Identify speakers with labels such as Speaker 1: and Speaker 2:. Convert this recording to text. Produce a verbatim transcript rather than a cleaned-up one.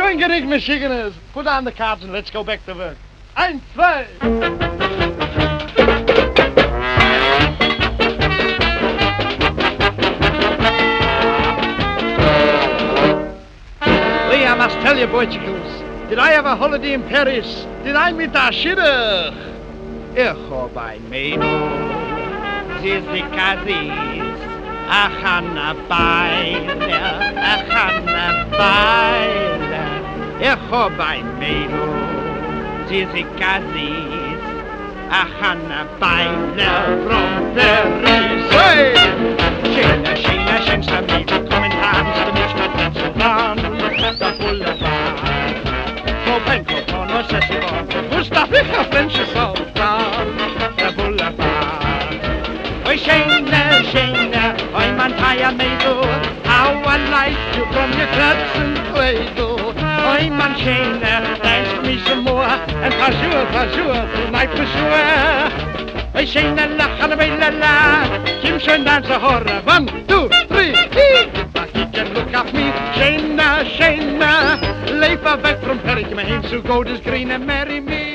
Speaker 1: Schön genug, Michiganers. Put on the cards and let's go back to work. Ein, zwei. Lee, I must tell you, boychicles, did I have a holiday in Paris? Did I meet a shidduch? Ich hab ein Mädel, sie ist die Kasis, ach an a Beile, ach an a Beile. Ich hab ein Mädel, sie ist die Kasis, ach an a Beile, from Paris. Hey! Schöner, schöner, schönster Mädel, kommen abends für mich nach Pennsylvania, der Boulevard. Wo bringt man von uns das Wort? Wo darf ich auf Menschen Sultan, der Boulevard? Oi, schöner, schöner, oi, man feier Mädel, how I like you from your clubs and Kleidl. Oi, man schöner, dance me some more, and for sure, for sure, tonight for sure. Oi, schöner, lachen, oi, la, la, Kim schön dance horror, one, two, three, hee. He can look at me, schöner, schöner, leef weg from Perk, my hands to go this green and marry me.